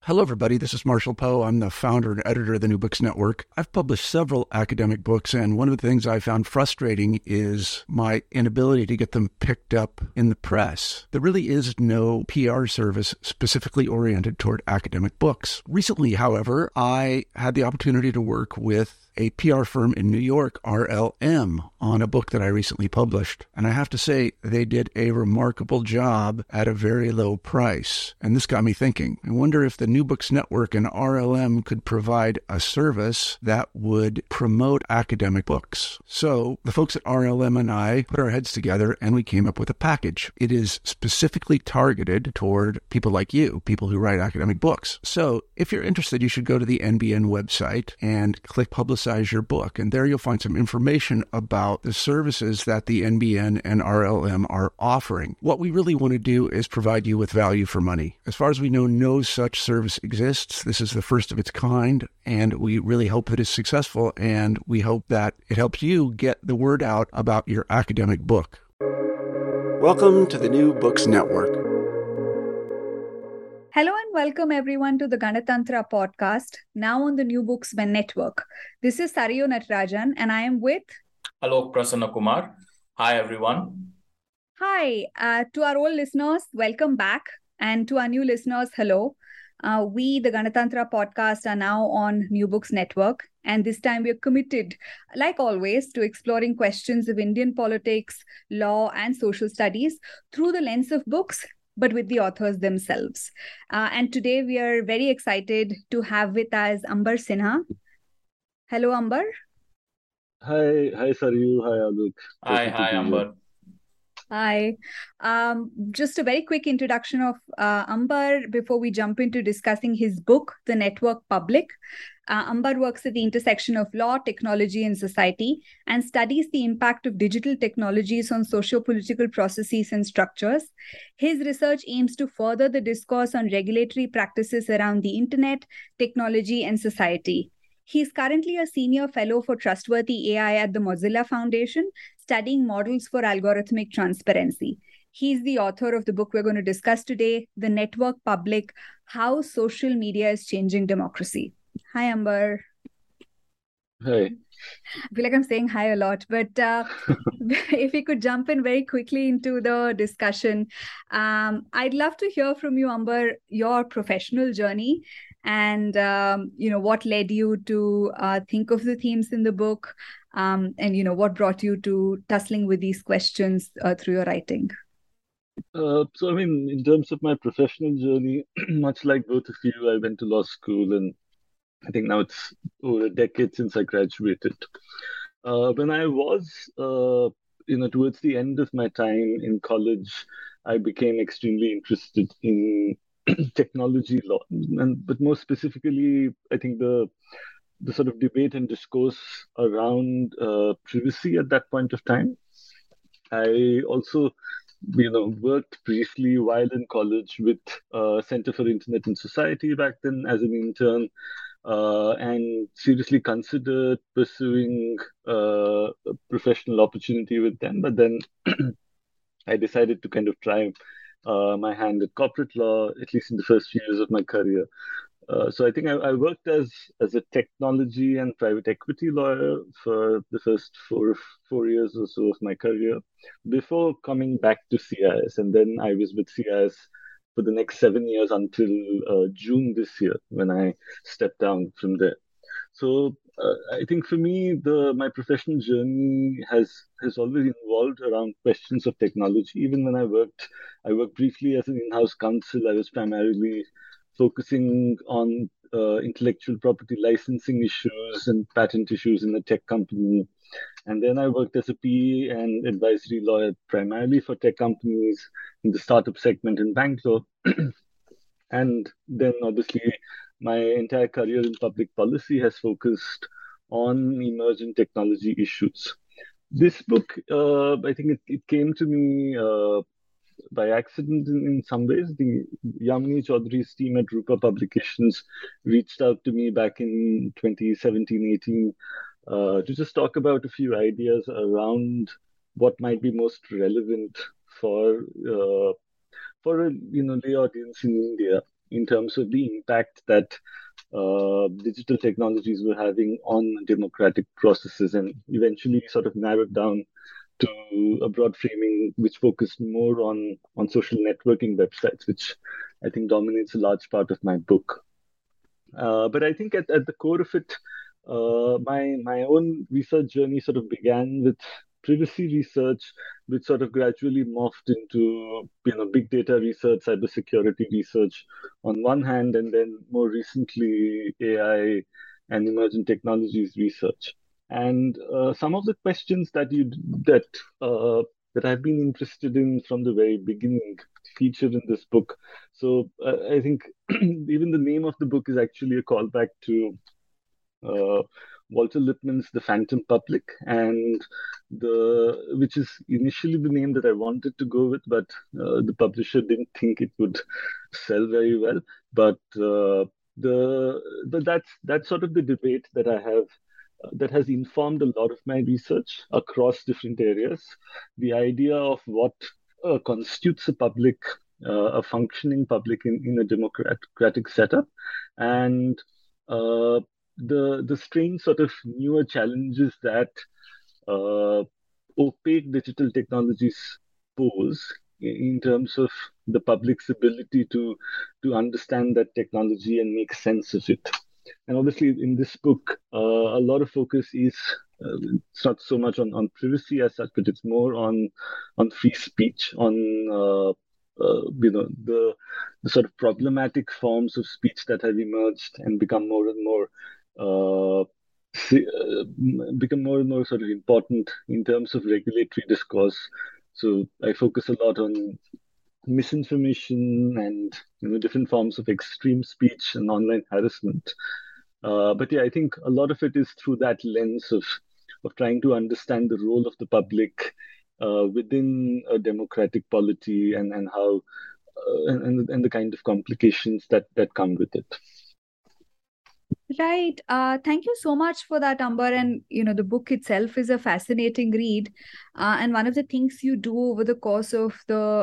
Hello, everybody. This is Marshall Poe. I'm the founder and editor of the New Books Network. I've published several academic books, and one of the things I found frustrating is my inability to get them picked up in the press. There really is no PR service specifically oriented toward academic books. Recently, however, I had the opportunity to work with a PR firm in New York, RLM, on a book that I recently published. And I have to say, they did a remarkable job at a very low price. And this got me thinking. I wonder if the New Books Network and RLM could provide a service that would promote academic books. So the folks at RLM and I put our heads together and we came up with a package. It is specifically targeted toward people like you, people who write academic books. So if you're interested, you should go to the NBN website and click Publicize Your Book. And there you'll find some information about the services that the NBN and RLM are offering. What we really want to do is provide you with value for money. As far as we know, no such service exists. This is the first of its kind, and we really hope that it's successful, and we hope that it helps you get the word out about your academic book. Welcome to the New Books Network. Hello and welcome everyone to the Ganatantra podcast, now on the New Books Network. This is Sarayu Natarajan and I am with... Alok Prasanna Kumar. Hi everyone. Hi. To our old listeners, welcome back. And to our new listeners, hello. We, the Ganatantra podcast, are now on New Books Network. And this time we are committed, like always, to exploring questions of Indian politics, law and social studies through the lens of books, but with the authors themselves. And today we are very excited to have with us Ambar Sinha. Hello, Ambar. Hi, Sarayu. Hi, Alok. Hi, Ambar. Hi. Just a very quick introduction of Ambar before we jump into discussing his book, The Network Public. Ambar works at the intersection of law, technology, and society and studies the impact of digital technologies on socio-political processes and structures. His research aims to further the discourse on regulatory practices around the internet, technology, and society. He's currently a senior fellow for trustworthy AI at the Mozilla Foundation, studying models for algorithmic transparency. He's the author of the book we're going to discuss today, The Network Public: How Social Media is Changing Democracy. Hi, Ambar. Hi. I feel like I'm saying hi a lot, but if we could jump in very quickly into the discussion, I'd love to hear from you, Ambar, your professional journey and, what led you to think of the themes in the book and, what brought you to tussling with these questions through your writing. In terms of my professional journey, much like both of you, I went to law school and I think now it's over a decade since I graduated. When I was, towards the end of my time in college, I became extremely interested in technology law, but more specifically, I think the sort of debate and discourse around privacy at that point of time. I also worked briefly while in college with Center for Internet and Society back then as an intern. And seriously considered pursuing a professional opportunity with them. But then I decided to kind of try my hand at corporate law, at least in the first few years of my career. So I think I worked as a technology and private equity lawyer for the first four years or so of my career before coming back to CIS. And then I was with CIS for the next 7 years until June this year, when I stepped down from there. So I think for me, my professional journey has always involved around questions of technology. Even when I worked briefly as an in-house counsel. I was primarily focusing on intellectual property licensing issues and patent issues in a tech company. And then I worked as a PE and advisory lawyer, primarily for tech companies in the startup segment in Bangalore. And then obviously my entire career in public policy has focused on emerging technology issues. This book, I think it came to me by accident in some ways. The Yamini Chaudhary's team at Rupa Publications reached out to me back in 2017-18 to just talk about a few ideas around what might be most relevant for a lay audience in India in terms of the impact that digital technologies were having on democratic processes, and eventually sort of narrowed down to a broad framing which focused more on social networking websites, which I think dominates a large part of my book. But I think at the core of it, my own research journey sort of began with privacy research, which sort of gradually morphed into big data research, cybersecurity research on one hand, and then more recently AI and emerging technologies research. And some of the questions that I've been interested in from the very beginning featured in this book. So I think even the name of the book is actually a callback to Walter Lippmann's The Phantom Public, and which is initially the name that I wanted to go with, but the publisher didn't think it would sell very well. But that's sort of the debate that I have. That has informed a lot of my research across different areas. The idea of what constitutes a functioning public in a democratic setup, and the strange sort of newer challenges that opaque digital technologies pose in terms of the public's ability to understand that technology and make sense of it. And obviously, in this book, a lot of focus is it's not so much on privacy as such, but it's more on free speech, on the sort of problematic forms of speech that have emerged and become more and more sort of important in terms of regulatory discourse. So I focus a lot on misinformation and different forms of extreme speech and online harassment. But yeah, I think a lot of it is through that lens of trying to understand the role of the public within a democratic polity and how and the kind of complications that come with it. Right. Thank you so much for that, Ambar. And, the book itself is a fascinating read. And one of the things you do over the course of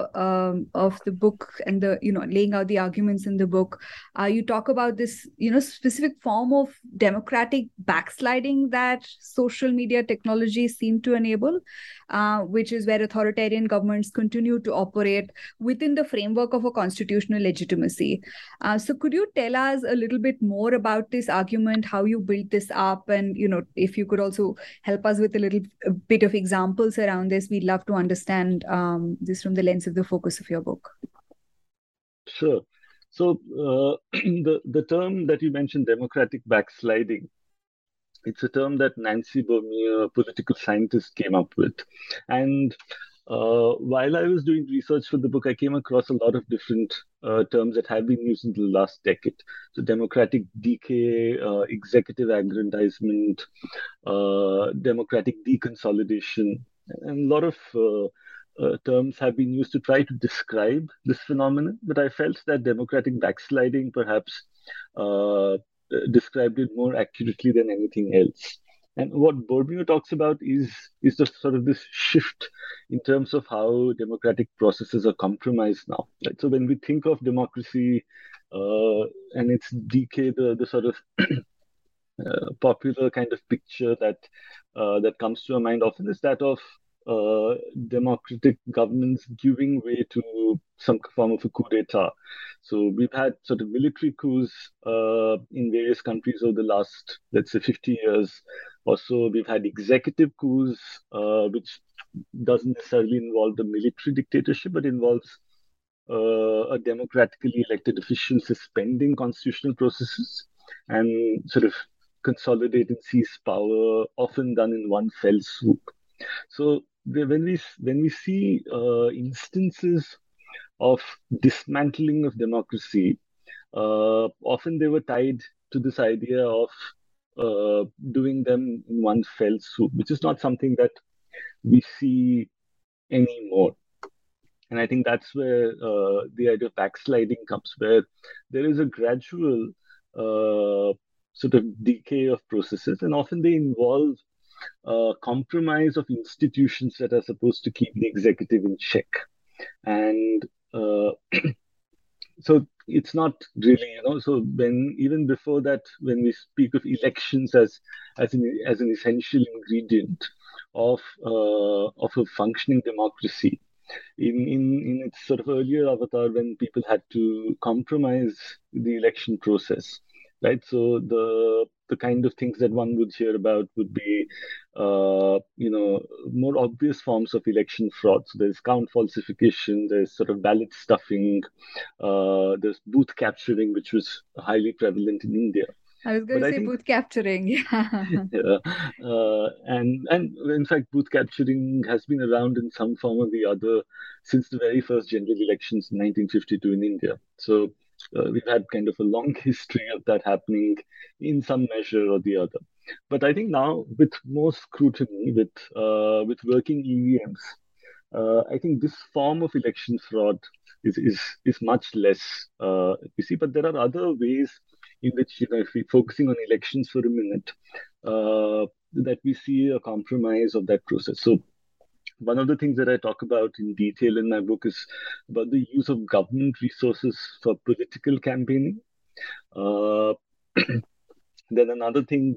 the book and laying out the arguments in the book, you talk about this, specific form of democratic backsliding that social media technologies seem to enable, which is where authoritarian governments continue to operate within the framework of a constitutional legitimacy. So could you tell us a little bit more about this argument, how you built this up, and if you could also help us with a bit of examples around this? We'd love to understand this from the lens of the focus of your book. Sure. So the term that you mentioned, democratic backsliding, it's a term that Nancy Bernier, a political scientist, came up with. And while I was doing research for the book, I came across a lot of different terms that have been used in the last decade. So democratic decay, executive aggrandizement, democratic deconsolidation, and a lot of terms have been used to try to describe this phenomenon. But I felt that democratic backsliding perhaps described it more accurately than anything else. And what Bernier talks about is the sort of this shift in terms of how democratic processes are compromised now. Right? So when we think of democracy and its decay, the sort of popular kind of picture that comes to our mind often is that of democratic governments giving way to some form of a coup d'etat. So we've had sort of military coups in various countries over the last, let's say, 50 years or so. We've had executive coups, which doesn't necessarily involve the military dictatorship, but involves a democratically elected official suspending constitutional processes and sort of consolidate and seize power, often done in one fell swoop. So when we see instances of dismantling of democracy, often they were tied to this idea of doing them in one fell swoop, which is not something that we see anymore. And I think that's where the idea of backsliding comes, where there is a gradual sort of decay of processes, and often they involve compromise of institutions that are supposed to keep the executive in check. And so it's not really, so when even before that, when we speak of elections as an essential ingredient of a functioning democracy, in its sort of earlier avatar, when people had to compromise the election process, right? So the kind of things that one would hear about would be, more obvious forms of election fraud. So there's count falsification, there's sort of ballot stuffing, there's booth capturing, which was highly prevalent in India. I was going But to I say think booth capturing. Yeah. and in fact, booth capturing has been around in some form or the other since the very first general elections in 1952 in India. So we've had kind of a long history of that happening in some measure or the other. But I think now, with more scrutiny, with working EVMs, I think this form of election fraud is much less, you see. But there are other ways in which, if we're focusing on elections for a minute, that we see a compromise of that process. So one of the things that I talk about in detail in my book is about the use of government resources for political campaigning. Uh, then another thing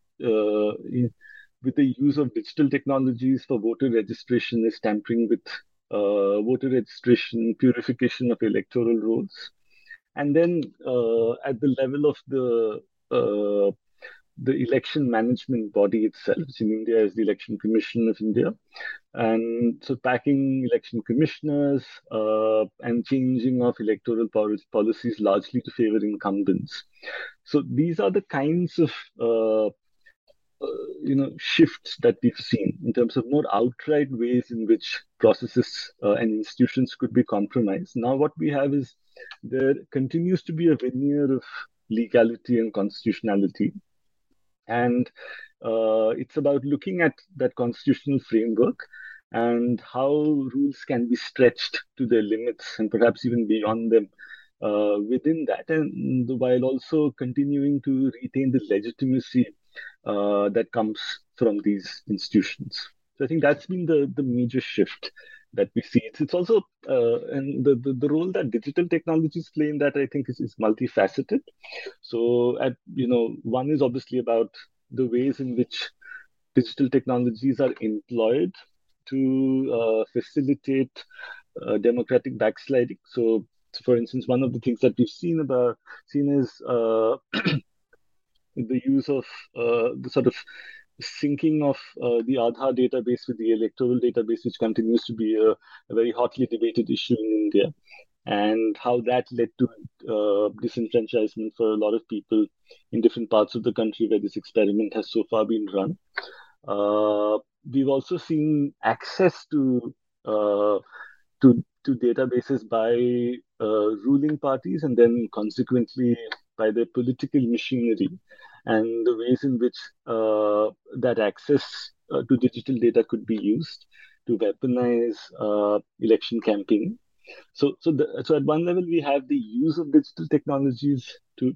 with the use of digital technologies for voter registration is tampering with voter registration, purification of electoral rolls, and then at the level of the election management body itself, which in India is the Election Commission of India, and so packing election commissioners and changing of electoral policies largely to favor incumbents. So these are the kinds of shifts that we've seen in terms of more outright ways in which processes and institutions could be compromised. Now, what we have is there continues to be a veneer of legality and constitutionality, and it's about looking at that constitutional framework and how rules can be stretched to their limits and perhaps even beyond them within that, and while also continuing to retain the legitimacy that comes from these institutions. So I think that's been the major shift that we see. It's also and the role that digital technologies play in that, I think, is multifaceted. So one is obviously about the ways in which digital technologies are employed to facilitate democratic backsliding. So, for instance, one of the things that we've seen is the use of the sort of syncing of the Aadhaar database with the electoral database, which continues to be a very hotly debated issue in India, and how that led to disenfranchisement for a lot of people in different parts of the country where this experiment has so far been run. We've also seen access uh, to databases by ruling parties and then consequently by their political machinery, and the ways in which that access to digital data could be used to weaponize election campaigning. So at one level, we have the use of digital technologies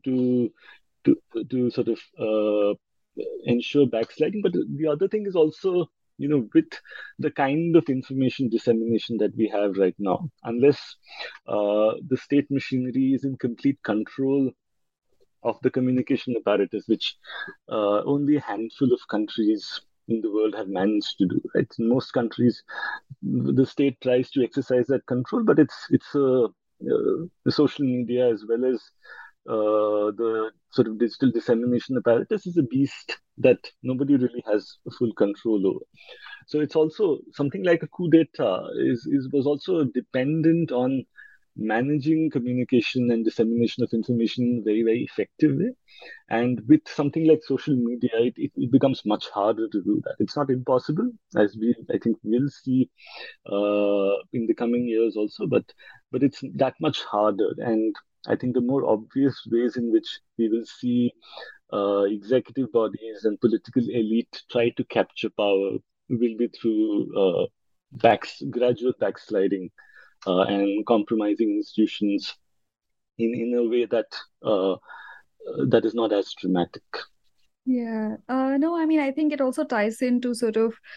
to sort of ensure backsliding. But the other thing is also, with the kind of information dissemination that we have right now, unless the state machinery is in complete control of the communication apparatus, which only a handful of countries in the world have managed to do. Right? In most countries, the state tries to exercise that control, but it's the social media as well as the sort of digital dissemination apparatus is a beast that nobody really has full control over. So it's also something like a coup d'etat was also dependent on managing communication and dissemination of information in a very, very effective way. And with something like social media, it becomes much harder to do that. It's not impossible, as I think we'll see in the coming years also, but it's that much harder. And I think the more obvious ways in which we will see executive bodies and political elite try to capture power will be through gradual backsliding and compromising institutions in a way that is not as dramatic. Yeah. No, I mean, I think it also ties into sort of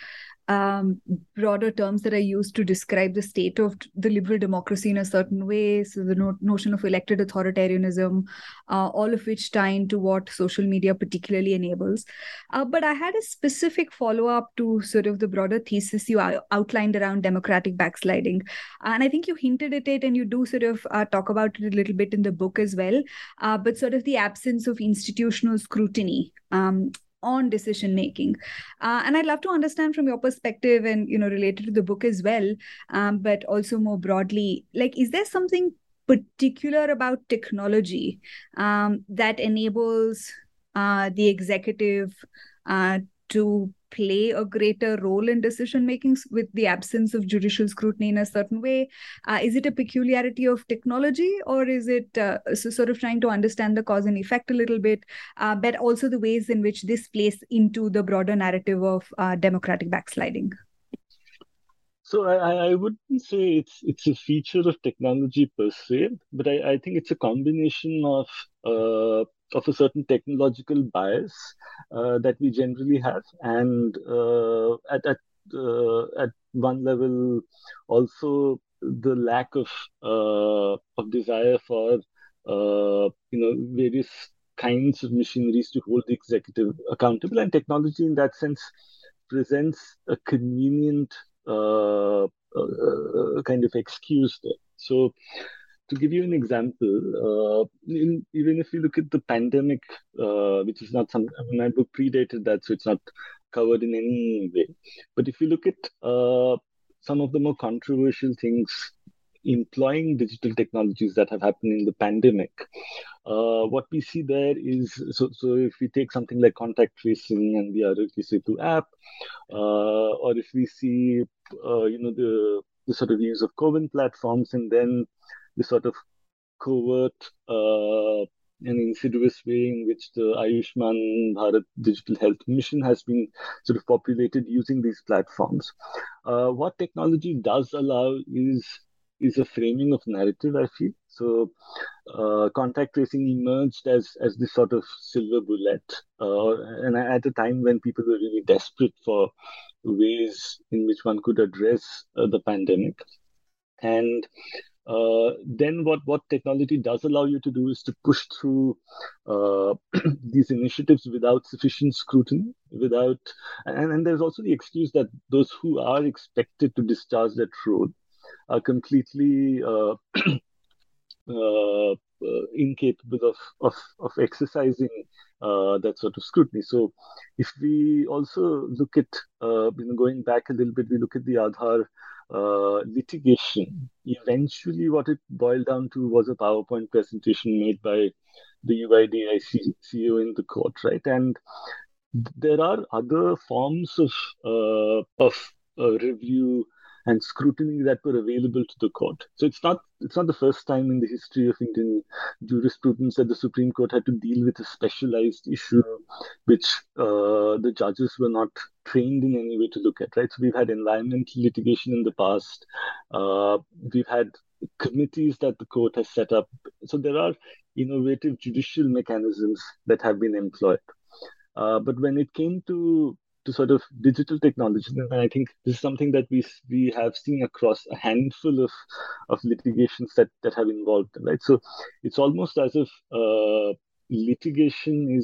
broader terms that are used to describe the state of the liberal democracy in a certain way. So the notion of elected authoritarianism, all of which tie into what social media particularly enables. But I had a specific follow-up to sort of the broader thesis you outlined around democratic backsliding. And I think you hinted at it, and you do sort of talk about it a little bit in the book as well, but sort of the absence of institutional scrutiny on decision making, and I'd love to understand from your perspective, and related to the book as well, but also more broadly, like, is there something particular about technology that enables the executive to play a greater role in decision making with the absence of judicial scrutiny in a certain way? Is it a peculiarity of technology, or is it sort of trying to understand the cause and effect a little bit, but also the ways in which this plays into the broader narrative of democratic backsliding? So I wouldn't say it's a feature of technology per se, but I think it's a combination of a certain technological bias that we generally have, and at one level also the lack of desire for various kinds of machineries to hold the executive accountable, and technology in that sense presents a convenient kind of excuse there. So, to give you an example, even if you look at the pandemic, which is not my book predated that, so it's not covered in any way. But if you look at some of the more controversial things employing digital technologies that have happened in the pandemic, what we see there is, so if we take something like contact tracing and the Aarogya Setu app, or if we see the sort of use of COVID platforms, and then the sort of covert and insidious way in which the Ayushman Bharat Digital Health Mission has been sort of populated using these platforms. What technology does allow is a framing of narrative, I feel. So contact tracing emerged as this sort of silver bullet, and at a time when people were really desperate for ways in which one could address the pandemic. And then what technology does allow you to do is to push through these initiatives without sufficient scrutiny, and there's also the excuse that those who are expected to discharge that role are completely incapable of exercising that sort of scrutiny. So if we also look at, going back a little bit, we look at the Aadhaar litigation. Eventually, what it boiled down to was a PowerPoint presentation made by the UIDAI CEO in the court, right? And there are other forms of review and scrutiny that were available to the court. So it's not the first time in the history of Indian jurisprudence that the Supreme Court had to deal with a specialized issue which the judges were not trained in any way to look at, right? So we've had environmental litigation in the past. We've had committees that the court has set up. So there are innovative judicial mechanisms that have been employed. But when it came to sort of digital technology, and I think this is something that we have seen across a handful of litigations that have involved them, right? So it's almost as if litigation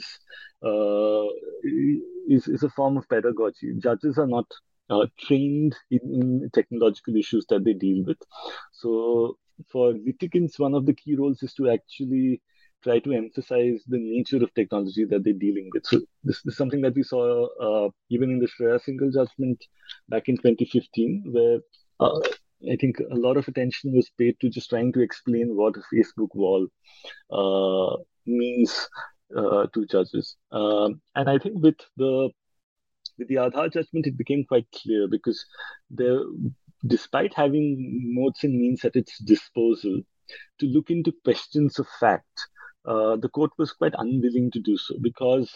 is a form of pedagogy. Judges are not trained in technological issues that they deal with. So for litigants, one of the key roles is to actually try to emphasize the nature of technology that they're dealing with. So this is something that we saw even in the Shreya Singhal judgment back in 2015, where I think a lot of attention was paid to just trying to explain what a Facebook wall means to judges. And I think with the Aadhaar judgment, it became quite clear, because despite having modes and means at its disposal to look into questions of fact, the court was quite unwilling to do so, because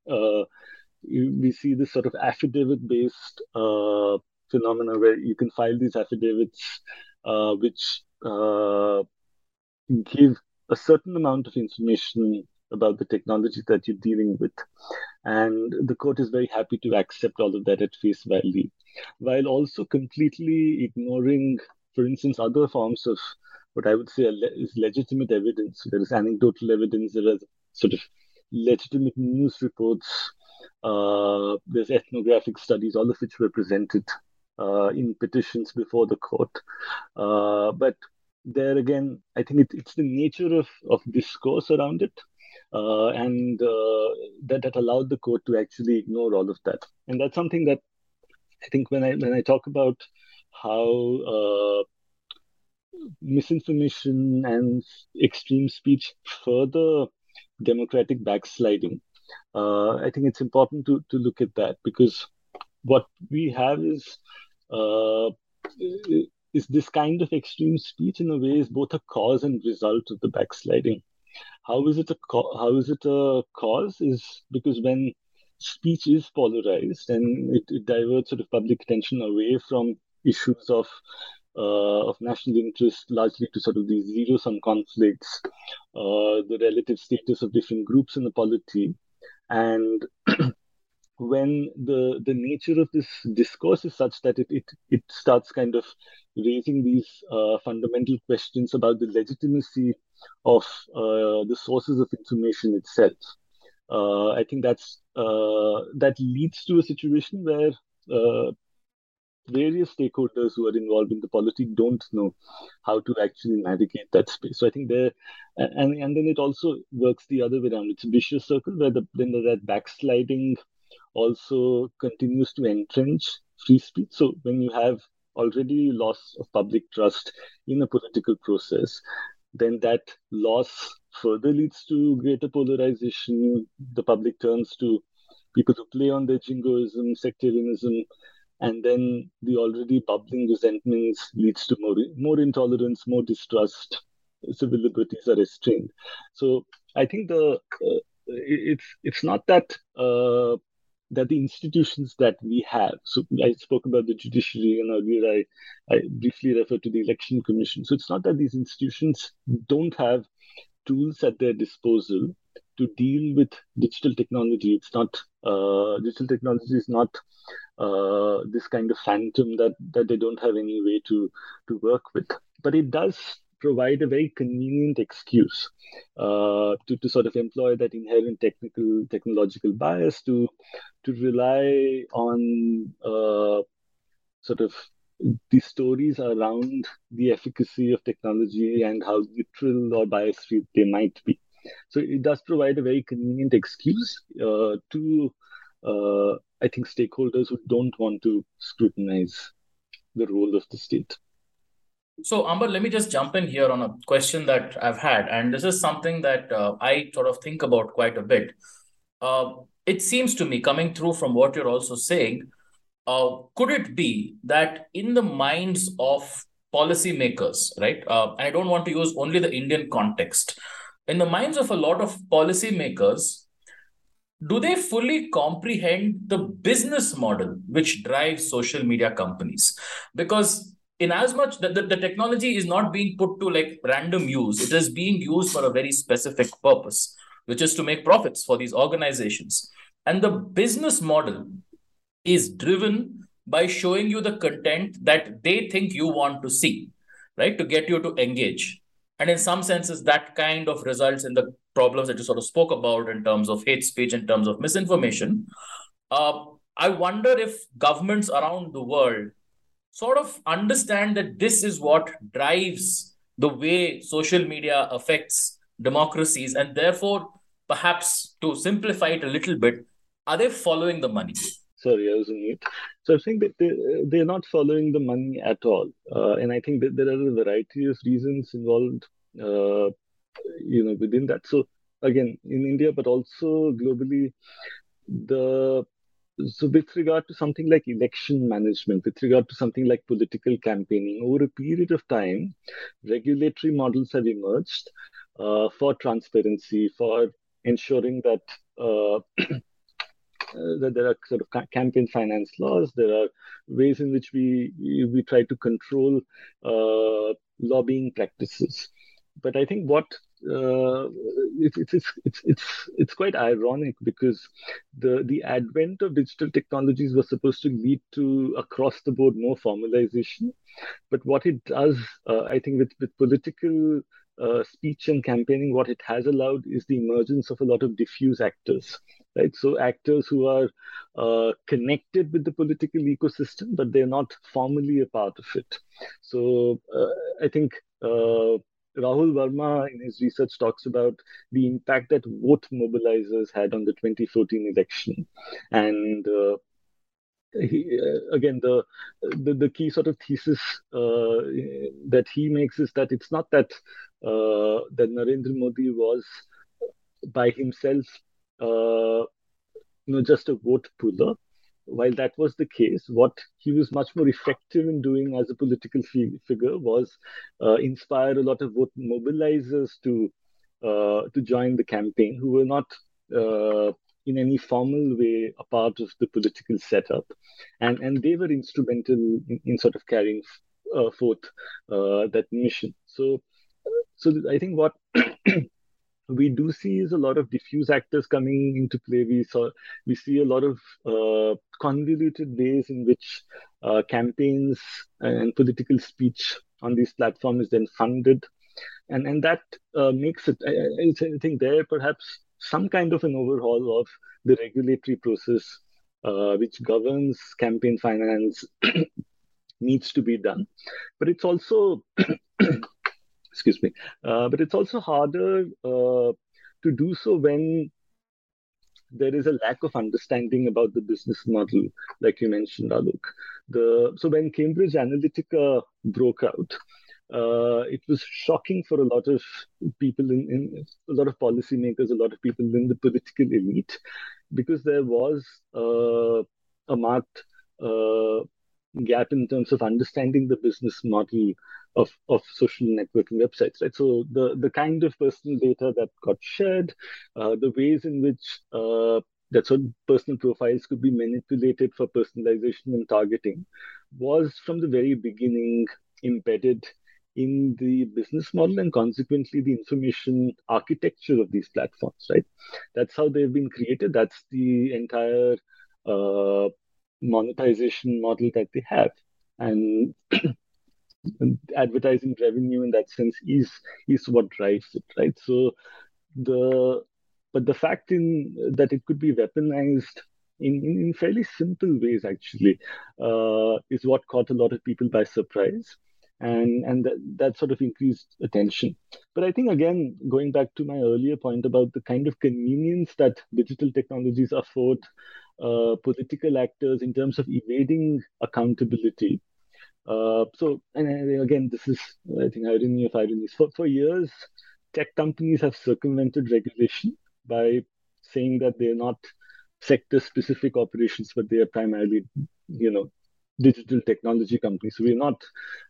we see this sort of affidavit-based phenomena where you can file these affidavits which give a certain amount of information about the technology that you're dealing with. And the court is very happy to accept all of that at face value, while also completely ignoring, for instance, other forms of what I would say is legitimate evidence. There is anecdotal evidence, there is sort of legitimate news reports, there's ethnographic studies, all of which were presented in petitions before the court. But there again, I think it's the nature of discourse around it, and that allowed the court to actually ignore all of that. And that's something that I think when I talk about how misinformation and extreme speech further democratic backsliding, I think it's important to look at that, because what we have is this kind of extreme speech in a way is both a cause and result of the backsliding. How is it a cause? Is because when speech is polarized and it diverts sort of public attention away from issues of national interest, largely to sort of these zero-sum conflicts, the relative status of different groups in the polity, and when the nature of this discourse is such that it starts kind of raising these fundamental questions about the legitimacy of the sources of information itself. I think that leads to a situation where various stakeholders who are involved in the polity don't know how to actually navigate that space. So I think and then it also works the other way around. It's a vicious circle where then that backsliding also continues to entrench free speech. So when you have already loss of public trust in a political process, then that loss further leads to greater polarization. The public turns to people who play on their jingoism, sectarianism, and then the already bubbling resentments leads to more intolerance, more distrust. Civil liberties are restrained. So I think it's not that that the institutions that we have. So I spoke about the judiciary, and earlier I briefly referred to the Election Commission. So it's not that these institutions don't have tools at their disposal to deal with digital technology. It's not digital technology is not this kind of phantom that they don't have any way to work with. But it does provide a very convenient excuse to sort of employ that inherent technological bias to rely on sort of the stories around the efficacy of technology and how neutral or bias-free they might be. So it does provide a very convenient excuse to, I think, stakeholders who don't want to scrutinize the role of the state. So, Amber, let me just jump in here on a question that I've had. And this is something that I sort of think about quite a bit. It seems to me, coming through from what you're also saying, could it be that in the minds of policymakers, right? I don't want to use only the Indian context. In the minds of a lot of policymakers, do they fully comprehend the business model which drives social media companies? Because in as much that the technology is not being put to like random use, it is being used for a very specific purpose, which is to make profits for these organizations. And the business model is driven by showing you the content that they think you want to see, right? To get you to engage. And in some senses, that kind of results in the problems that you sort of spoke about in terms of hate speech, in terms of misinformation. I wonder if governments around the world sort of understand that this is what drives the way social media affects democracies. And therefore, perhaps to simplify it a little bit, are they following the money? Sorry, I was on mute. So I think that they're not following the money at all. And I think that there are a variety of reasons involved, within that. So again, in India, but also globally, so with regard to something like election management, with regard to something like political campaigning, over a period of time, regulatory models have emerged for transparency, for ensuring that that there are sort of campaign finance laws. There are ways in which we try to control lobbying practices. But I think what it's quite ironic because the advent of digital technologies was supposed to lead to across the board more formalization, but what it does, I think, with political speech and campaigning, what it has allowed is the emergence of a lot of diffuse actors, right? So actors who are connected with the political ecosystem, but they're not formally a part of it. So I think Rahul Verma in his research talks about the impact that vote mobilizers had on the 2014 election, and again, the key sort of thesis that he makes is that it's not that that Narendra Modi was by himself, just a vote puller. While that was the case, what he was much more effective in doing as a political figure was inspire a lot of vote mobilizers to join the campaign, who were not in any formal way a part of the political setup, and they were instrumental in sort of carrying forth that mission. So I think what we do see is a lot of diffuse actors coming into play. We see a lot of convoluted ways in which campaigns and political speech on these platforms is then funded, and that makes it. I think there perhaps some kind of an overhaul of the regulatory process which governs campaign finance needs to be done. But it's also excuse me. But it's also harder to do so when there is a lack of understanding about the business model, like you mentioned, Alok. So when Cambridge Analytica broke out, it was shocking for a lot of people in a lot of policymakers, a lot of people in the political elite, because there was a marked gap in terms of understanding the business model of social networking websites, right? So the kind of personal data that got shared, the ways in which that sort of personal profiles could be manipulated for personalization and targeting was from the very beginning embedded in the business model and consequently the information architecture of these platforms, right? That's how they've been created. That's the entire monetization model that they have. And advertising revenue in that sense is what drives it, right? So the fact that it could be weaponized in fairly simple ways actually is what caught a lot of people by surprise, and that sort of increased attention. But I think, again, going back to my earlier point about the kind of convenience that digital technologies afford political actors in terms of evading accountability. And again, this is, I think, irony of ironies. For years, tech companies have circumvented regulation by saying that they're not sector-specific operations, but they are primarily, digital technology companies. So we're not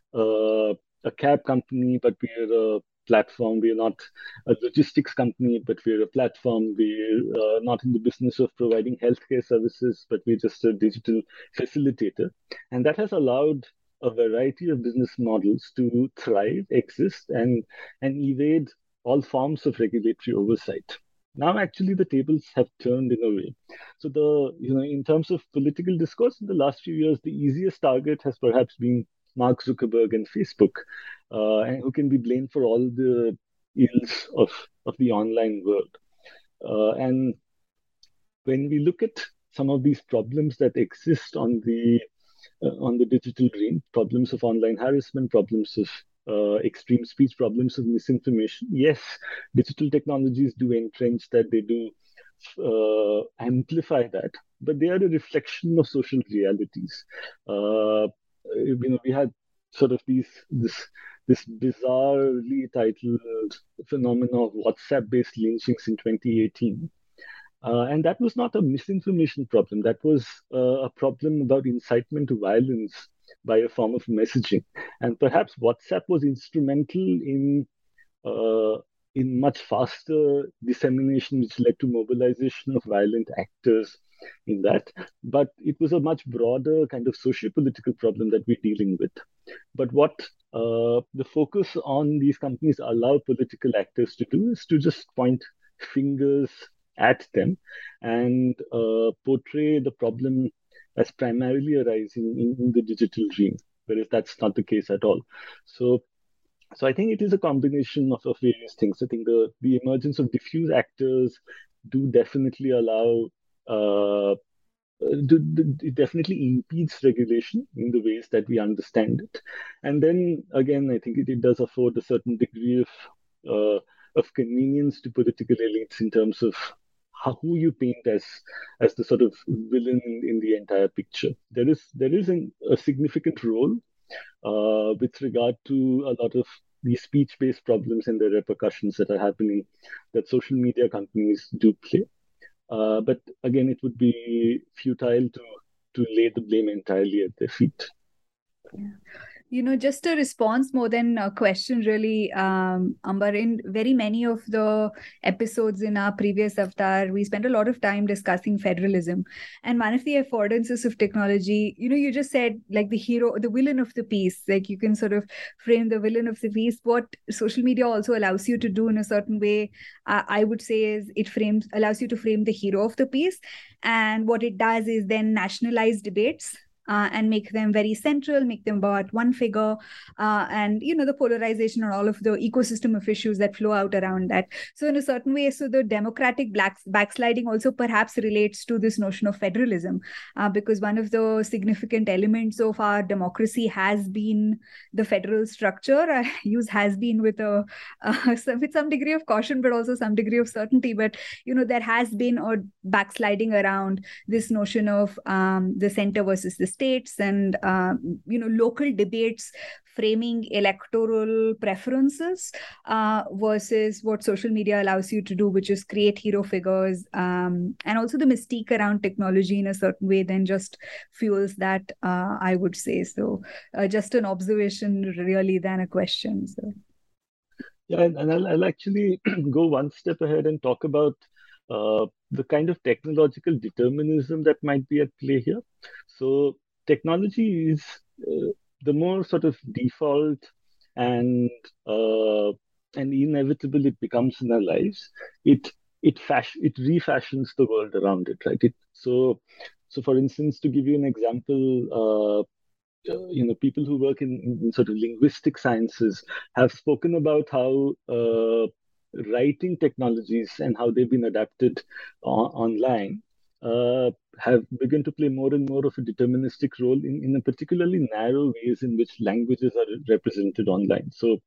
a cab company, but we're a platform. We're not a logistics company, but we're a platform. We're not in the business of providing healthcare services, but we're just a digital facilitator. And that has allowed a variety of business models to thrive, exist, and evade all forms of regulatory oversight. Now, actually, the tables have turned in a way. So in terms of political discourse in the last few years, the easiest target has perhaps been Mark Zuckerberg and Facebook, and who can be blamed for all the ills of the online world. And when we look at some of these problems that exist on the digital green, problems of online harassment, problems of extreme speech, problems of misinformation. Yes, digital technologies do entrench that, they do amplify that, but they are a reflection of social realities. We had sort of this bizarrely titled phenomenon of WhatsApp-based lynchings in 2018. And that was not a misinformation problem. That was a problem about incitement to violence by a form of messaging. And perhaps WhatsApp was instrumental in much faster dissemination, which led to mobilization of violent actors in that. But it was a much broader kind of socio-political problem that we're dealing with. But what the focus on these companies allow political actors to do is to just point fingers at them and portray the problem as primarily arising in the digital realm, whereas that's not the case at all. So I think it is a combination of various things. I think the emergence of diffuse actors do definitely allow it definitely impedes regulation in the ways that we understand it. And then again, I think it does afford a certain degree of convenience to political elites in terms of who you paint as the sort of villain in the entire picture. There is a significant role with regard to a lot of these speech-based problems and the repercussions that are happening that social media companies do play. But again, it would be futile to lay the blame entirely at their feet. Yeah. Just a response more than a question, really, Ambar. In very many of the episodes in our previous avatar, we spent a lot of time discussing federalism. And one of the affordances of technology, you just said, like, the villain of the piece, like you can sort of frame the villain of the piece. What social media also allows you to do in a certain way, I would say, is it allows you to frame the hero of the piece. And what it does is then nationalize debates. And make them very central, make them about one figure, and the polarization and all of the ecosystem of issues that flow out around that. So in a certain way, the democratic backsliding also perhaps relates to this notion of federalism, because one of the significant elements of our democracy has been the federal structure. I use has been with some degree of caution, but also some degree of certainty. But there has been a backsliding around this notion of the center versus the states, and local debates framing electoral preferences versus what social media allows you to do, which is create hero figures, and also the mystique around technology in a certain way then just fuels that, I would say. So just an observation really than a question. So yeah, and I'll actually go one step ahead and talk about the kind of technological determinism that might be at play here. So technology is the more sort of default and inevitable it becomes in our lives, it refashions the world around it, right? So for instance, to give you an example, people who work in sort of linguistic sciences have spoken about how writing technologies and how they've been adapted online have begun to play more and more of a deterministic role in a particularly narrow ways in which languages are represented online. So,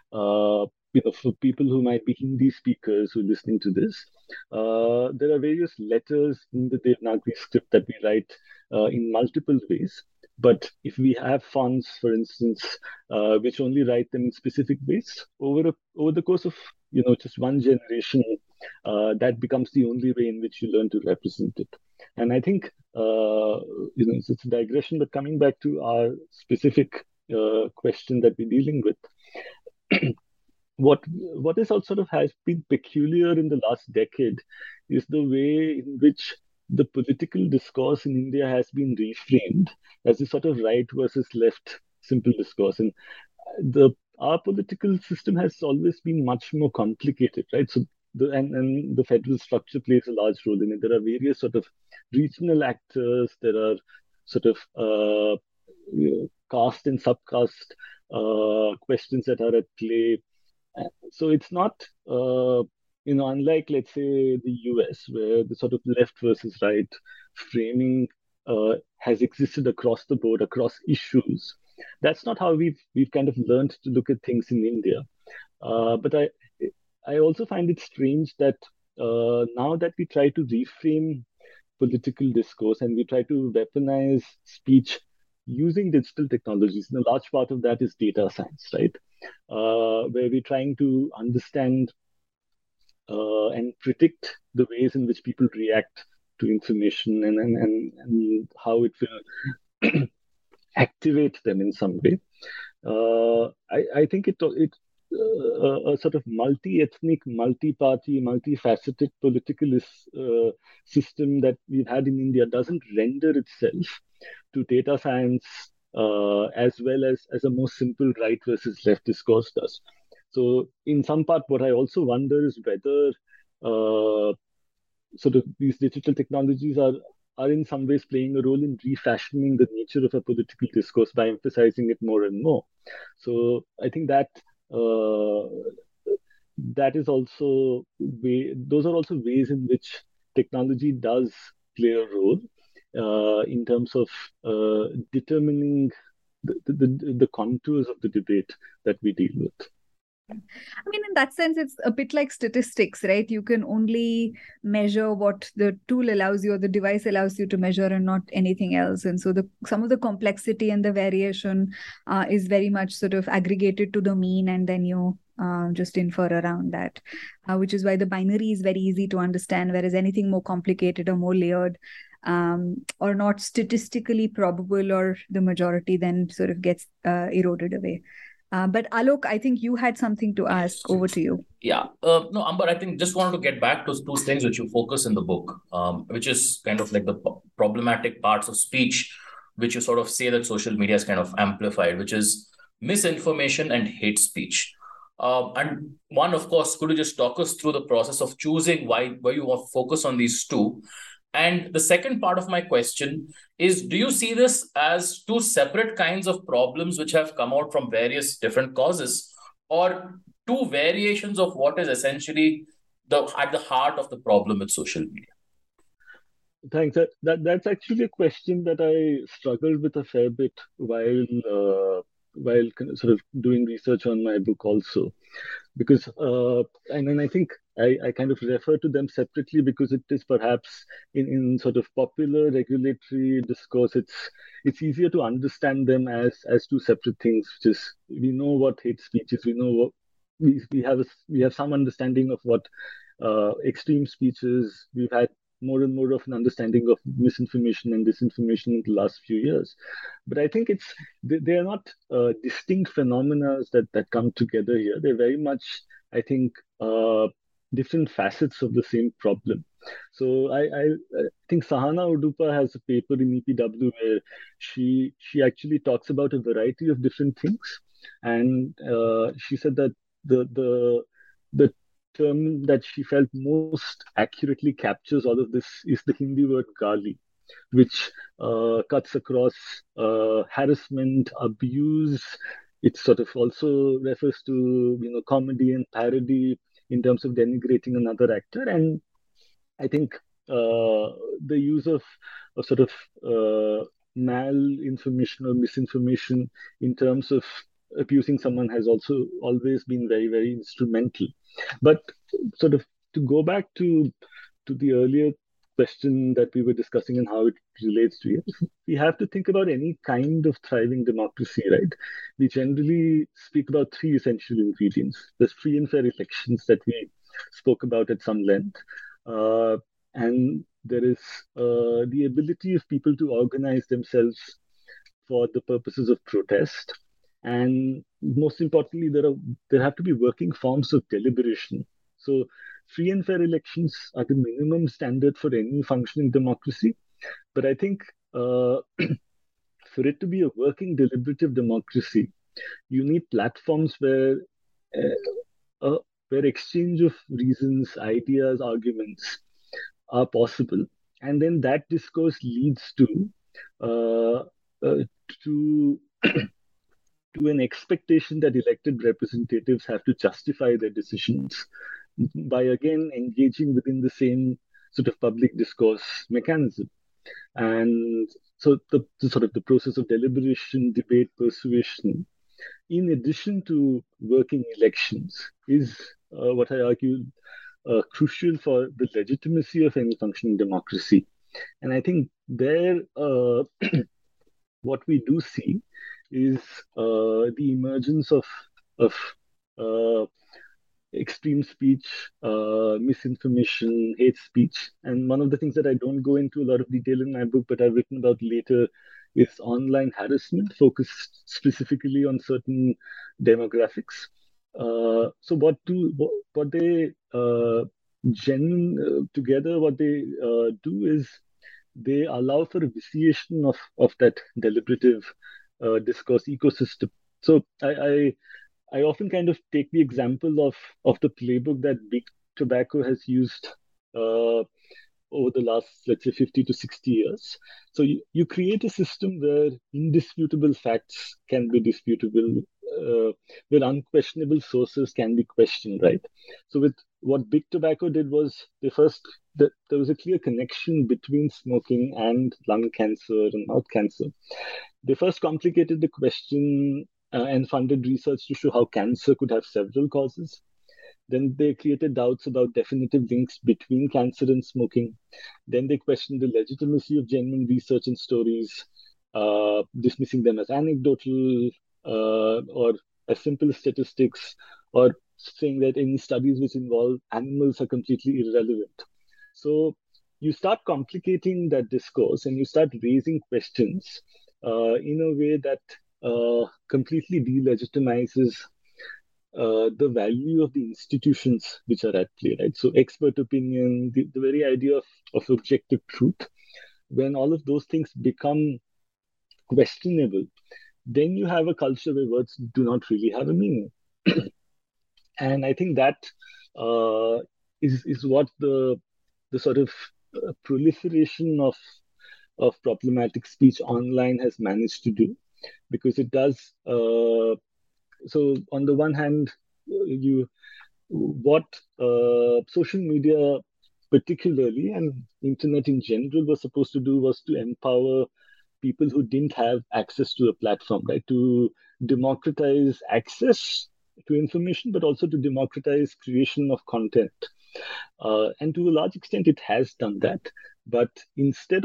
for people who might be Hindi speakers who are listening to this, there are various letters in the Devanagari script that we write in multiple ways. But if we have fonts, for instance, which only write them in specific ways, over the course of just one generation, that becomes the only way in which you learn to represent it. And I think it's a digression, but coming back to our specific question that we're dealing with, what is also sort of has been peculiar in the last decade is the way in which the political discourse in India has been reframed as a sort of right versus left simple discourse. And our political system has always been much more complicated, right? So the federal structure plays a large role in it. There are various sort of regional actors. There are sort of caste and subcaste questions that are at play. So it's not, unlike, let's say, the US, where the sort of left versus right framing has existed across the board, across issues. That's not how we've kind of learned to look at things in India. But I also find it strange that now that we try to reframe political discourse and we try to weaponize speech using digital technologies, and a large part of that is data science, right? Where we're trying to understand and predict the ways in which people react to information and how it will activate them in some way. I think it a sort of multi-ethnic, multi-party, multifaceted political system that we've had in India doesn't render itself to data science as well as a more simple right versus left discourse does. So in some part, what I also wonder is whether sort of these digital technologies are in some ways playing a role in refashioning the nature of a political discourse by emphasizing it more and more. So I think that that is also those are also ways in which technology does play a role in terms of determining the contours of the debate that we deal with. I mean, in that sense, it's a bit like statistics, right? You can only measure what the tool allows you or the device allows you to measure and not anything else. And so some of the complexity and the variation is very much sort of aggregated to the mean, and then you just infer around that, which is why the binary is very easy to understand, whereas anything more complicated or more layered or not statistically probable or the majority then sort of gets eroded away. But Alok, I think you had something to ask. Yes. Over to you. Yeah. No, Amber, I think just wanted to get back to two things which you focus in the book, which is kind of like the problematic parts of speech, which you sort of say that social media is kind of amplified, which is misinformation and hate speech. And one, of course, could you just talk us through the process of choosing why you want to focus on these two? And the second part of my question is, do you see this as two separate kinds of problems which have come out from various different causes, or two variations of what is essentially at the heart of the problem with social media? Thanks. That's actually a question that I struggled with a fair bit while sort of doing research on my book also, because and then I think I kind of refer to them separately because it is perhaps in sort of popular regulatory discourse, it's easier to understand them as two separate things. Which is, we know what hate speech is, we know what we have some understanding of what extreme speech is. We've had more and more of an understanding of misinformation and disinformation in the last few years. But I think they are not distinct phenomena that come together here. They're very much, I think, different facets of the same problem. So I think Sahana Udupa has a paper in EPW where she actually talks about a variety of different things, and she said that the term that she felt most accurately captures all of this is the Hindi word gali, which cuts across harassment, abuse. It sort of also refers to comedy and parody in terms of denigrating another actor. And I think the use of sort of malinformation or misinformation in terms of abusing someone has also always been very, very instrumental. But sort of to go back to the earlier question that we were discussing and how it relates to it, we have to think about any kind of thriving democracy, right? We generally speak about three essential ingredients. There's free and fair elections that we spoke about at some length. And there is the ability of people to organize themselves for the purposes of protest. And most importantly, there have to be working forms of deliberation. So free and fair elections are the minimum standard for any functioning democracy. But I think for it to be a working deliberative democracy, you need platforms where exchange of reasons, ideas, arguments are possible, and then that discourse leads to an expectation that elected representatives have to justify their decisions by again engaging within the same sort of public discourse mechanism. And so the sort of the process of deliberation, debate, persuasion, in addition to working elections, is what I argue crucial for the legitimacy of any functioning democracy. And I think there, what we do see is the emergence of extreme speech, misinformation, hate speech. And one of the things that I don't go into a lot of detail in my book, but I've written about later, is online harassment focused specifically on certain demographics. So what they together what they do is they allow for a vitiation of that deliberative discourse ecosystem. So I often kind of take the example of the playbook that big tobacco has used uh, over the last, let's say, 50 to 60 years. So you create a system where indisputable facts can be disputable, where unquestionable sources can be questioned, right? So with what big tobacco did was there was a clear connection between smoking and lung cancer and mouth cancer. They first complicated the question and funded research to show how cancer could have several causes. Then they created doubts about definitive links between cancer and smoking. Then they questioned the legitimacy of genuine research and stories, dismissing them as anecdotal or as simple statistics, or saying that any studies which involve animals are completely irrelevant. So you start complicating that discourse and you start raising questions in a way that completely delegitimizes the value of the institutions which are at play, right? So expert opinion, the very idea of objective truth, when all of those things become questionable, then you have a culture where words do not really have a meaning. And I think that uh, is what the sort of proliferation of problematic speech online has managed to do, because it does. So on the one hand, you what social media particularly and internet in general was supposed to do was to empower people who didn't have access to a platform, right? To democratize access to information, but also to democratize creation of content. And to a large extent, it has done that. But instead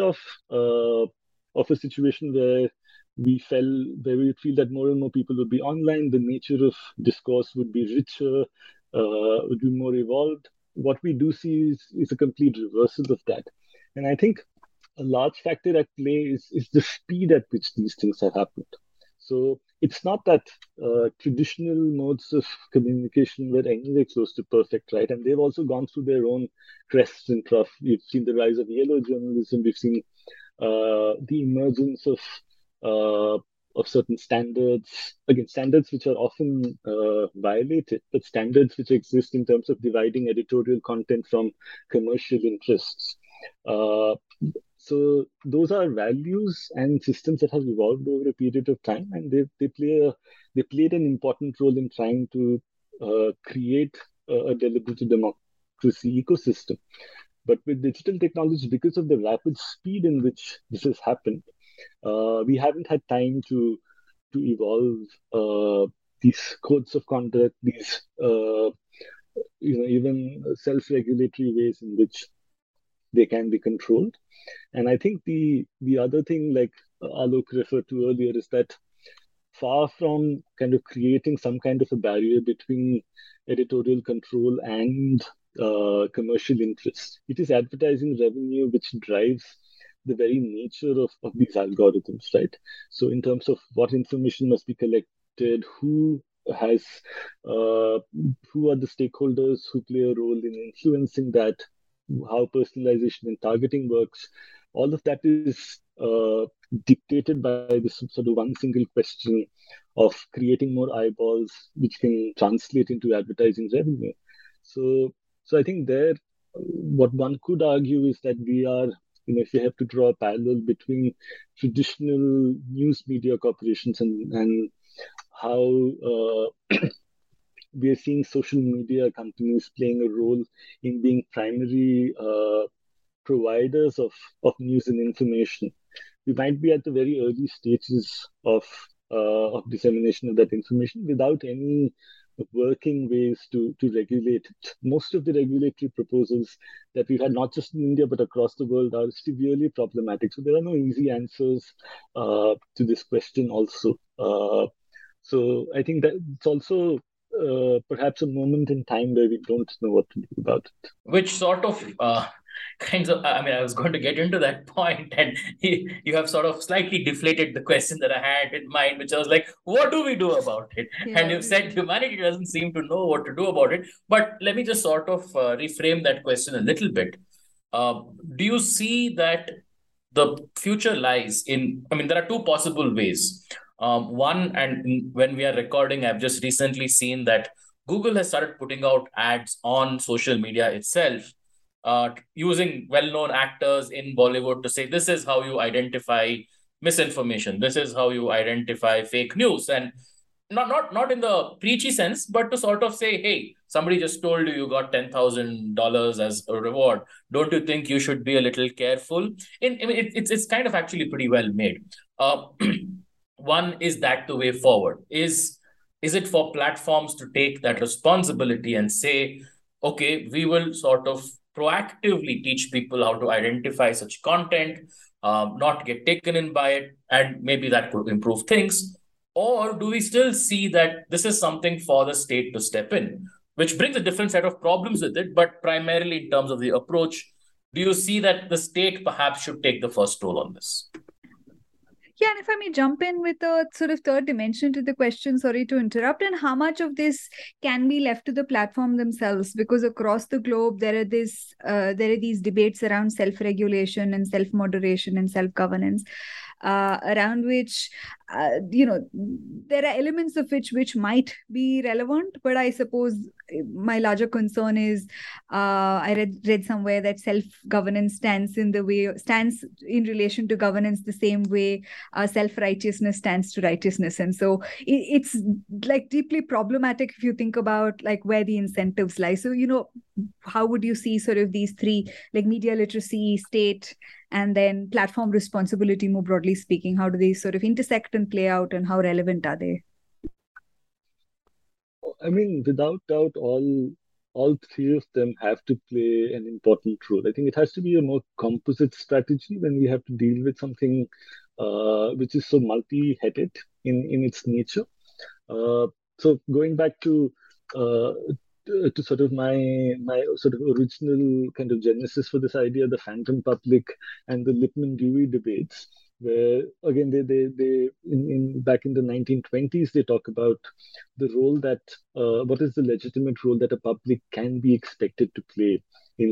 of a situation where we feel that more and more people would be online, the nature of discourse would be richer, would be more evolved. What we do see is a complete reversal of that. And I think a large factor at play is the speed at which these things have happened. So it's not that traditional modes of communication were anyway close to perfect, right? And they've also gone through their own crests and troughs. We've seen the rise of yellow journalism. We've seen the emergence of certain standards, again, standards which are often violated, but standards which exist in terms of dividing editorial content from commercial interests. Uh, so those are values and systems that have evolved over a period of time, and they played an important role in trying to create a deliberative democracy ecosystem. But with digital technology, because of the rapid speed in which this has happened, we haven't had time to evolve these codes of conduct, these even self-regulatory ways in which they can be controlled. And I think the other thing, like Alok referred to earlier, is that far from kind of creating some kind of a barrier between editorial control and commercial interests, it is advertising revenue which drives the very nature of these algorithms, right? So, in terms of what information must be collected, has who are the stakeholders who play a role in influencing that, how personalization and targeting works, all of that is dictated by this sort of one single question of creating more eyeballs, which can translate into advertising revenue. So I think there, what one could argue is that we are, if you have to draw a parallel between traditional news media corporations and how we are seeing social media companies playing a role in being primary providers news and information. We might be at the very early stages of dissemination of that information without any working ways to regulate it. Most of the regulatory proposals that we've had, not just in India but across the world, are severely problematic. So there are no easy answers to this question also. So I think that it's also perhaps a moment in time where we don't know what to do about it. Which sort of kinds of, I mean, I was going to get into that point, and you have sort of slightly deflated the question that I had in mind, which I was like, what do we do about it? And Yeah. you've said humanity doesn't seem to know what to do about it. But let me just sort of reframe that question a little bit. Do you see that the future lies in, I mean, there are two possible ways. One, and when we are recording, I've just recently seen that Google has started putting out ads on social media itself, using well-known actors in Bollywood to say, this is how you identify misinformation, this is how you identify fake news. And not in the preachy sense, but to sort of say, hey, somebody just told you you got $10,000 as a reward. Don't you think you should be a little careful? I mean, it's kind of actually pretty well made. Uh, one, is that the way forward? Is it for platforms to take that responsibility and say, okay, we will sort of proactively teach people how to identify such content, not get taken in by it, and maybe that could improve things? Or do we still see that this is something for the state to step in, which brings a different set of problems with it, but primarily in terms of the approach? Do you see that the state perhaps should take the first role on this? Yeah, and if I may jump in with a sort of third dimension to the question, sorry to interrupt, and how much of this can be left to the platform themselves? Because across the globe, there are these debates around self-regulation and self-moderation and self-governance, around which, there are elements of which might be relevant, but I suppose my larger concern is, I read somewhere that self-governance stands in relation to governance the same way self-righteousness stands to righteousness. And so it's like deeply problematic if you think about like where the incentives lie. So, how would you see sort of these three, like media literacy, state, and then platform responsibility more broadly speaking? How do they sort of intersect and play out, and how relevant are they? I mean, without doubt, all three of them have to play an important role. I think it has to be a more composite strategy when we have to deal with something which is so multi-headed in its nature. So going back uh, to sort of my sort of original kind of genesis for this idea, the phantom public and the Lippmann-Dewey debates, where again they in back in the 1920s they talk about the role that what is the legitimate role that a public can be expected to play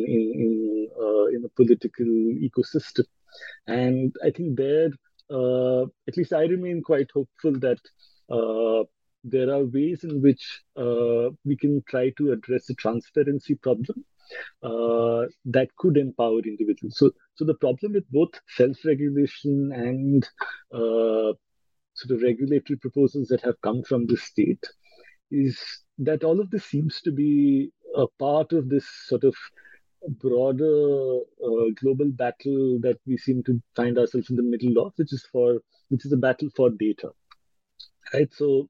in a political ecosystem. And I think there, at least I remain quite hopeful that there are ways in which we can try to address the transparency problem that could empower individuals. So the problem with both self-regulation and sort of regulatory proposals that have come from the state is that all of this seems to be a part of this sort of broader global battle that we seem to find ourselves in the middle of, which is a battle for data. Right. So,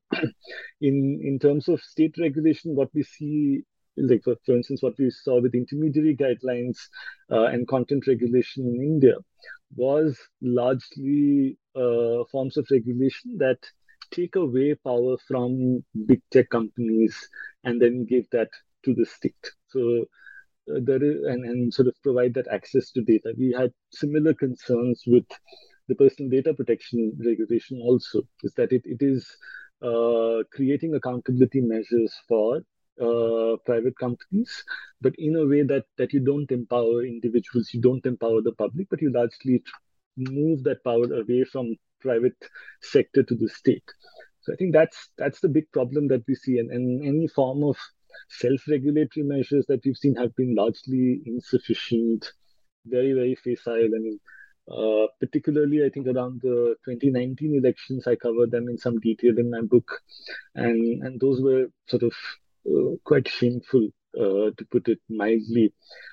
in terms of state regulation, what we see, like for instance, what we saw with intermediary guidelines and content regulation in India, was largely forms of regulation that take away power from big tech companies and then give that to the state. So there is and sort of provide that access to data. We had similar concerns with the personal data protection regulation also, is that it is creating accountability measures for private companies, but in a way that you don't empower individuals, you don't empower the public, but you largely move that power away from private sector to the state. So I think that's the big problem that we see, and any form of self-regulatory measures that we've seen have been largely insufficient, very, very facile. I mean, particularly, I think around the 2019 elections, I covered them in some detail in my book, and those were sort of quite shameful, to put it mildly.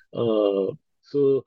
So,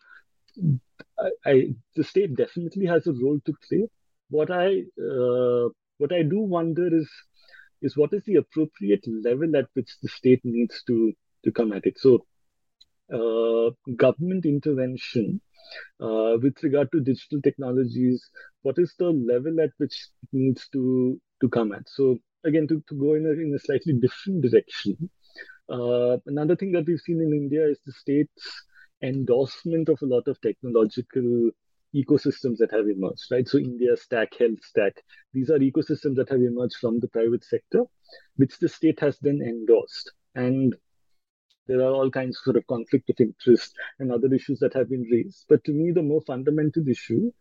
the state definitely has a role to play. What I do wonder is what is the appropriate level at which the state needs to come at it. So, government intervention with regard to digital technologies, what is the level at which it needs to come at? So again, to go in a slightly different direction, another thing that we've seen in India is the states endorsement of a lot of technological ecosystems that have emerged, right? So India Stack, Health Stack, these are ecosystems that have emerged from the private sector, which the state has then endorsed. And there are all kinds of sort of conflict of interest and other issues that have been raised. But to me, the more fundamental issue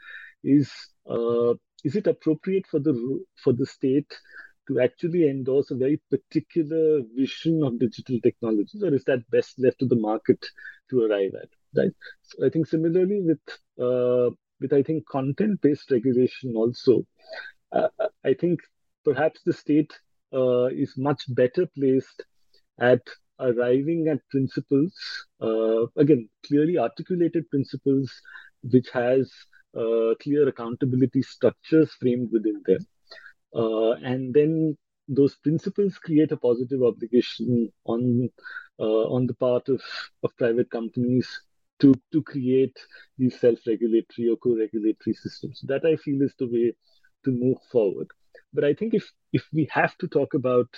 is it appropriate for the state to actually endorse a very particular vision of digital technologies, or is that best left to the market to arrive at? Right. So I think similarly with I think content-based regulation also, I think perhaps the state is much better placed at arriving at principles, again, clearly articulated principles, which has clear accountability structures framed within them. And then those principles create a positive obligation on the part of private companies to create these self-regulatory or co-regulatory systems. That I feel is the way to move forward. But I think if we have to talk about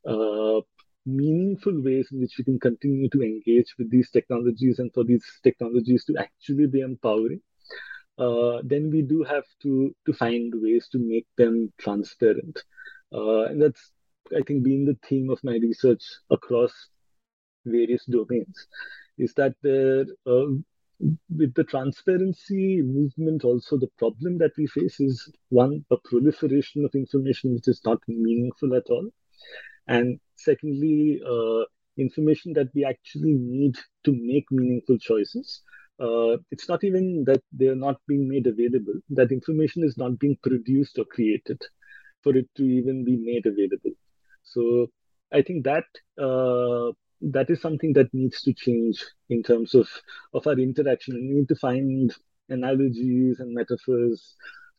meaningful ways in which we can continue to engage with these technologies and for these technologies to actually be empowering, then we do have to find ways to make them transparent. And that's, I think, been the theme of my research across various domains, is that with the transparency movement, also the problem that we face is, one, a proliferation of information which is not meaningful at all. And secondly, information that we actually need to make meaningful choices. It's not even that they're not being made available, that information is not being produced or created for it to even be made available. So I think that is something that needs to change in terms of our interaction. We need to find analogies and metaphors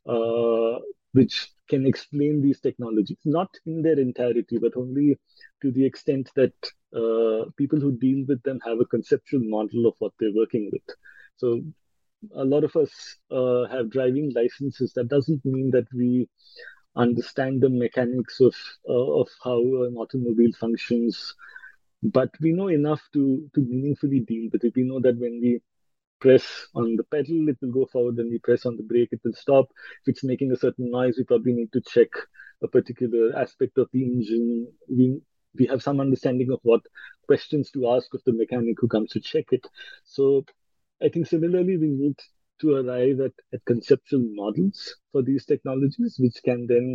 which can explain these technologies, not in their entirety, but only to the extent that people who deal with them have a conceptual model of what they're working with. So a lot of us have driving licenses. That doesn't mean that we understand the mechanics of how an automobile functions, but we know enough to meaningfully deal with it. We know that when we press on the pedal, it will go forward. When we press on the brake, it will stop. If it's making a certain noise, we probably need to check a particular aspect of the engine. We have some understanding of what questions to ask of the mechanic who comes to check it. So I think similarly, we need to arrive at conceptual models for these technologies, which can then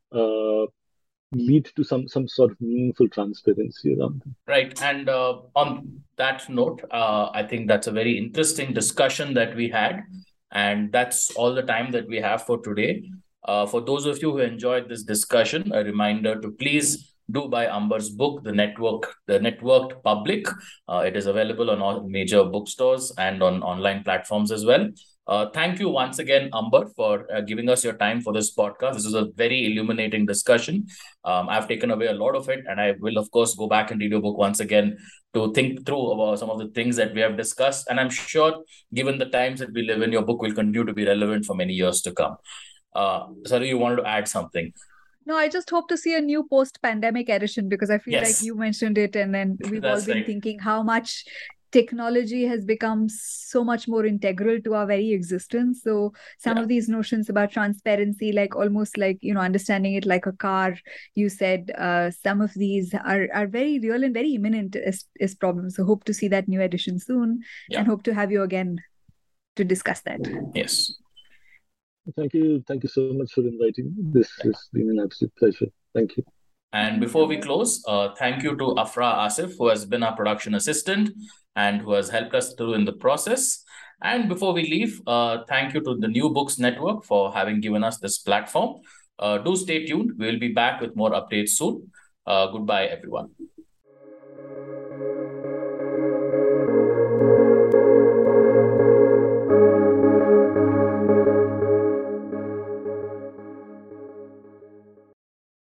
lead to some sort of meaningful transparency around them. Right. And on that note, I think that's a very interesting discussion that we had. And that's all the time that we have for today. For those of you who enjoyed this discussion, a reminder to please do buy Ambar's book, The Networked Public. It is available on all major bookstores and on online platforms as well. Thank you once again, Ambar, for giving us your time for this podcast. This is a very illuminating discussion. I've taken away a lot of it, and I will, of course, go back and read your book once again to think through about some of the things that we have discussed. And I'm sure, given the times that we live in, your book will continue to be relevant for many years to come. Sari, you wanted to add something? No, I just hope to see a new post-pandemic edition, because I feel like you mentioned it, and then we've all been thinking how much technology has become so much more integral to our very existence. So some of these notions about transparency, like almost like, understanding it like a car, you said, some of these are very real and very imminent as problems. So hope to see that new edition soon, and hope to have you again to discuss that. Yes. Thank you so much for inviting me. This has been an absolute pleasure. Thank you. And before we close, thank you to Afra Asif, who has been our production assistant and who has helped us through in the process. And before we leave, thank you to the New Books Network for having given us this platform. Do stay tuned. We'll be back with more updates soon. Goodbye, everyone.